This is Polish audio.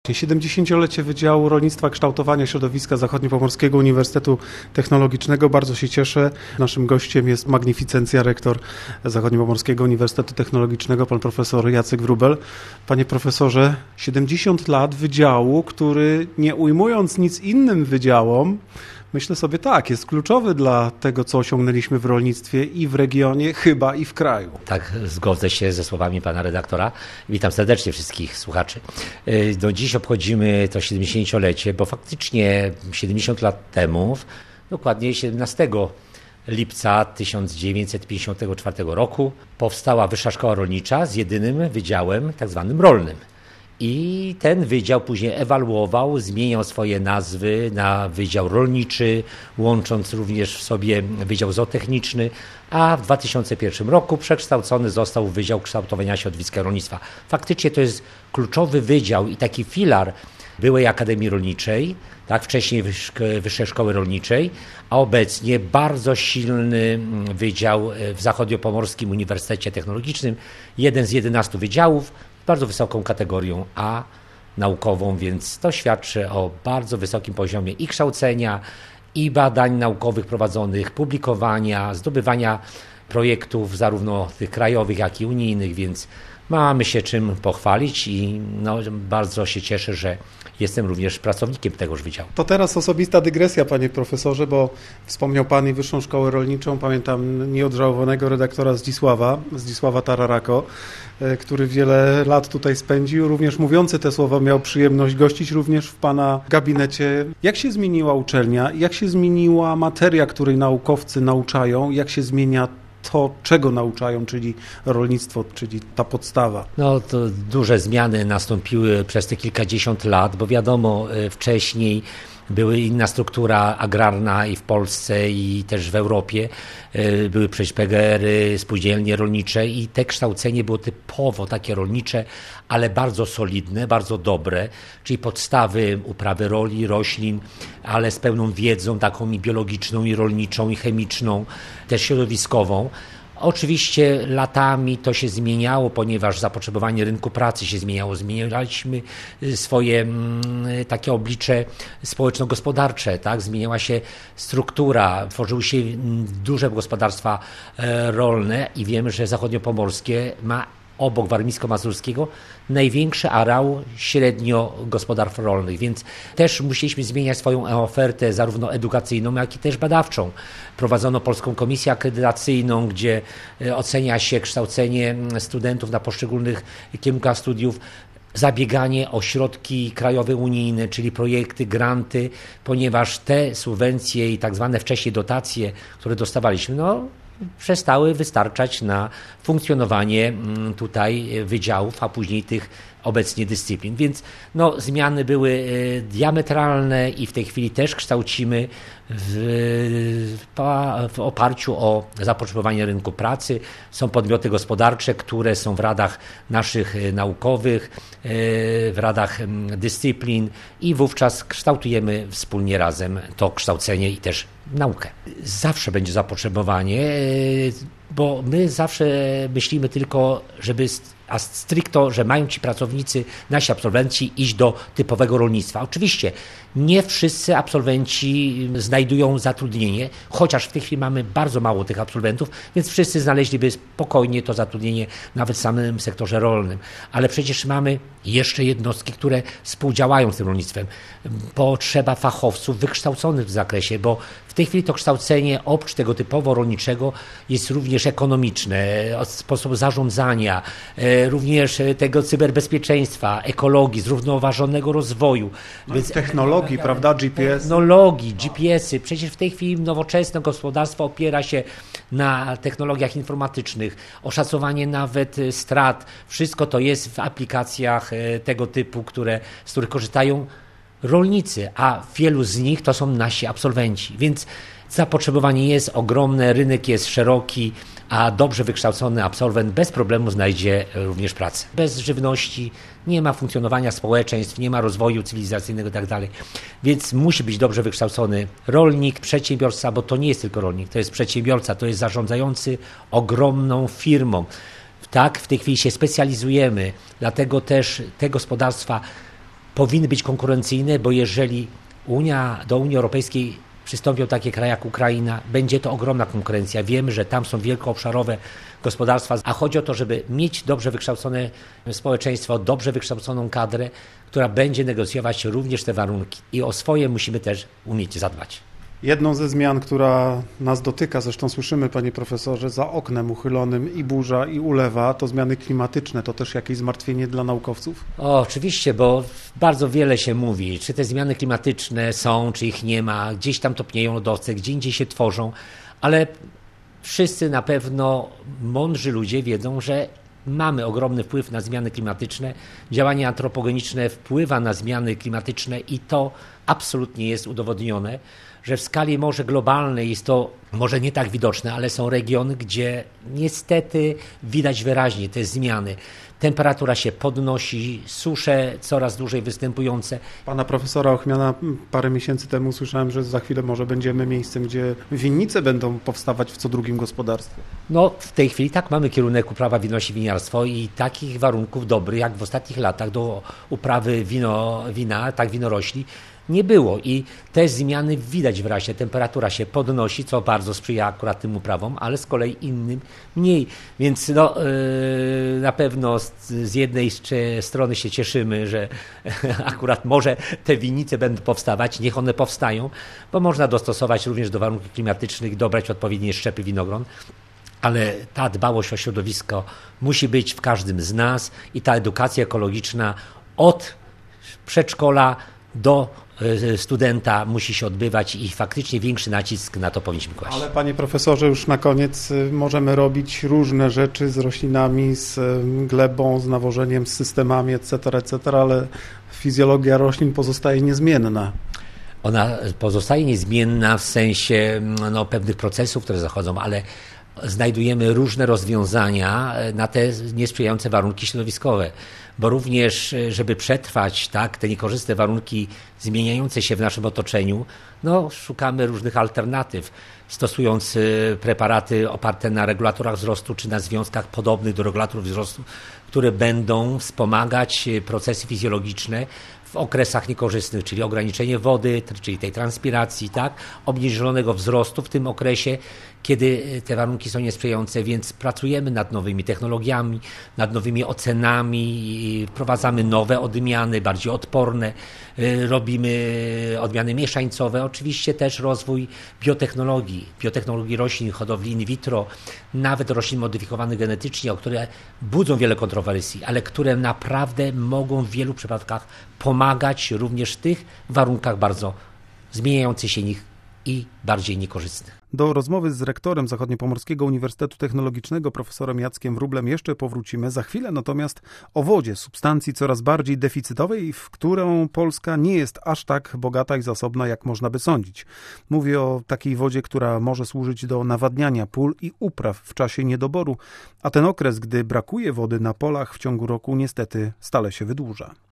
70-lecie Wydziału Rolnictwa Kształtowania Środowiska Zachodniopomorskiego Uniwersytetu Technologicznego. Bardzo się cieszę. Naszym gościem jest magnificencja rektor Zachodniopomorskiego Uniwersytetu Technologicznego, pan profesor Jacek Wróbel. Panie profesorze, 70 lat wydziału, który nie ujmując nic innym wydziałom, myślę sobie tak, jest kluczowy dla tego, co osiągnęliśmy w rolnictwie i w regionie, chyba i w kraju. Tak, zgodzę się ze słowami pana redaktora. Witam serdecznie wszystkich słuchaczy. Dziś obchodzimy to 70-lecie, bo faktycznie 70 lat temu, dokładnie 17 lipca 1954 roku, powstała Wyższa Szkoła Rolnicza z jedynym wydziałem tak zwanym rolnym. I ten wydział później ewaluował, zmieniał swoje nazwy na Wydział Rolniczy, łącząc również w sobie Wydział Zootechniczny, a w 2001 roku przekształcony został w Wydział Kształtowania Środowiska Rolnictwa. Faktycznie to jest kluczowy wydział i taki filar byłej Akademii Rolniczej, tak, wcześniej Wyższej Szkoły Rolniczej, a obecnie bardzo silny wydział w Zachodniopomorskim Uniwersytecie Technologicznym, jeden z 11 wydziałów, bardzo wysoką kategorią A naukową, więc to świadczy o bardzo wysokim poziomie i kształcenia, i badań naukowych prowadzonych, publikowania, zdobywania projektów zarówno tych krajowych, jak i unijnych, więc mamy się czym pochwalić i bardzo się cieszę, że jestem również pracownikiem tegoż wydziału. To teraz osobista dygresja, panie profesorze, bo wspomniał pan i Wyższą Szkołę Rolniczą. Pamiętam nieodżałowanego redaktora Zdzisława Tararako, który wiele lat tutaj spędził. Również mówiący te słowa miał przyjemność gościć również w pana gabinecie. Jak się zmieniła uczelnia? Jak się zmieniła materia, której naukowcy nauczają? Jak się zmienia to, czego nauczają, czyli rolnictwo, czyli ta podstawa? To duże zmiany nastąpiły przez te kilkadziesiąt lat, bo wiadomo, wcześniej była inna struktura agrarna i w Polsce, i też w Europie. Były przecież PGR-y, spółdzielnie rolnicze i te kształcenie było typowo takie rolnicze, ale bardzo solidne, bardzo dobre, czyli podstawy uprawy roli, roślin, ale z pełną wiedzą taką i biologiczną, i rolniczą, i chemiczną, też środowiskową. Oczywiście latami to się zmieniało, ponieważ zapotrzebowanie rynku pracy się zmieniało. Zmienialiśmy swoje takie oblicze społeczno-gospodarcze, tak? Zmieniała się struktura, tworzyły się duże gospodarstwa rolne i wiemy, że zachodniopomorskie ma obok warmińsko-mazurskiego największy areał średnio gospodarstw rolnych, więc też musieliśmy zmieniać swoją ofertę zarówno edukacyjną, jak i też badawczą. Prowadzono Polską Komisję Akredytacyjną, gdzie ocenia się kształcenie studentów na poszczególnych kierunkach studiów, zabieganie o środki krajowe unijne, czyli projekty, granty, ponieważ te subwencje i tak zwane wcześniej dotacje, które dostawaliśmy, przestały wystarczać na funkcjonowanie tutaj wydziałów, a później tych obecnie dyscyplin. Więc zmiany były diametralne i w tej chwili też kształcimy w oparciu o zapotrzebowanie rynku pracy. Są podmioty gospodarcze, które są w radach naszych naukowych, w radach dyscyplin i wówczas kształtujemy wspólnie razem to kształcenie i też naukę. Zawsze będzie zapotrzebowanie, bo my zawsze myślimy tylko, a stricto, że mają ci pracownicy, nasi absolwenci iść do typowego rolnictwa. Oczywiście nie wszyscy absolwenci znajdują zatrudnienie, chociaż w tej chwili mamy bardzo mało tych absolwentów, więc wszyscy znaleźliby spokojnie to zatrudnienie nawet w samym sektorze rolnym. Ale przecież mamy jeszcze jednostki, które współdziałają z tym rolnictwem. Potrzeba fachowców wykształconych w zakresie, bo w tej chwili to kształcenie oprócz tego typowo rolniczego jest również ekonomiczne, sposób zarządzania, również tego cyberbezpieczeństwa, ekologii, zrównoważonego rozwoju. Więc technologii, prawda, GPS? Technologii, GPS-y. Przecież w tej chwili nowoczesne gospodarstwo opiera się na technologiach informatycznych, oszacowanie nawet strat. Wszystko to jest w aplikacjach tego typu, z których korzystają rolnicy, a wielu z nich to są nasi absolwenci. Więc zapotrzebowanie jest ogromne, rynek jest szeroki, a dobrze wykształcony absolwent bez problemu znajdzie również pracę. Bez żywności nie ma funkcjonowania społeczeństw, nie ma rozwoju cywilizacyjnego itd. Więc musi być dobrze wykształcony rolnik, przedsiębiorca, bo to nie jest tylko rolnik, to jest przedsiębiorca, to jest zarządzający ogromną firmą. Tak, w tej chwili się specjalizujemy, dlatego też te gospodarstwa powinny być konkurencyjne, bo jeżeli do Unii Europejskiej przystąpią takie kraje jak Ukraina, będzie to ogromna konkurencja. Wiemy, że tam są wielkoobszarowe gospodarstwa, a chodzi o to, żeby mieć dobrze wykształcone społeczeństwo, dobrze wykształconą kadrę, która będzie negocjować również te warunki. I o swoje musimy też umieć zadbać. Jedną ze zmian, która nas dotyka, zresztą słyszymy, panie profesorze, za oknem uchylonym i burza, i ulewa, to zmiany klimatyczne. To też jakieś zmartwienie dla naukowców? Oczywiście, bo bardzo wiele się mówi, czy te zmiany klimatyczne są, czy ich nie ma, gdzieś tam topnieją lodowce, gdzie indziej się tworzą, ale wszyscy na pewno mądrzy ludzie wiedzą, że mamy ogromny wpływ na zmiany klimatyczne. Działanie antropogeniczne wpływa na zmiany klimatyczne i to absolutnie jest udowodnione, że w skali może globalnej jest to może nie tak widoczne, ale są regiony, gdzie niestety widać wyraźnie te zmiany. Temperatura się podnosi, susze coraz dłużej występujące. Pana profesora Ochmiana parę miesięcy temu słyszałem, że za chwilę może będziemy miejscem, gdzie winnice będą powstawać w co drugim gospodarstwie. No w tej chwili tak mamy kierunek uprawa winności winiarstwo i takich warunków dobrych jak w ostatnich latach do uprawy wina, tak winorośli, nie było i te zmiany widać wyraźnie. Temperatura się podnosi, co bardzo sprzyja akurat tym uprawom, ale z kolei innym mniej. Więc na pewno z jednej strony się cieszymy, że akurat może te winnice będą powstawać, niech one powstają, bo można dostosować również do warunków klimatycznych, dobrać odpowiednie szczepy winogron. Ale ta dbałość o środowisko musi być w każdym z nas i ta edukacja ekologiczna od przedszkola do studenta musi się odbywać i faktycznie większy nacisk na to powinniśmy kłaść. Ale panie profesorze, już na koniec możemy robić różne rzeczy z roślinami, z glebą, z nawożeniem, z systemami, etc., ale fizjologia roślin pozostaje niezmienna. Ona pozostaje niezmienna w sensie pewnych procesów, które zachodzą, ale znajdujemy różne rozwiązania na te niesprzyjające warunki środowiskowe, bo również, żeby przetrwać te niekorzystne warunki zmieniające się w naszym otoczeniu, szukamy różnych alternatyw, stosując preparaty oparte na regulatorach wzrostu czy na związkach podobnych do regulatorów wzrostu, które będą wspomagać procesy fizjologiczne w okresach niekorzystnych, czyli ograniczenie wody, czyli tej transpiracji, obniżonego wzrostu w tym okresie, kiedy te warunki są niesprzyjające, więc pracujemy nad nowymi technologiami, nad nowymi ocenami, wprowadzamy nowe odmiany, bardziej odporne, robimy odmiany mieszańcowe, oczywiście też rozwój biotechnologii roślin, hodowli in vitro, nawet roślin modyfikowanych genetycznie, które budzą wiele kontrowersji, ale które naprawdę mogą w wielu przypadkach pomagać również w tych warunkach bardzo zmieniających się i bardziej niekorzystnych. Do rozmowy z rektorem Zachodniopomorskiego Uniwersytetu Technologicznego profesorem Jackiem Wróblem jeszcze powrócimy za chwilę, natomiast o wodzie, substancji coraz bardziej deficytowej, w którą Polska nie jest aż tak bogata i zasobna, jak można by sądzić. Mówię o takiej wodzie, która może służyć do nawadniania pól i upraw w czasie niedoboru, a ten okres, gdy brakuje wody na polach w ciągu roku, niestety stale się wydłuża.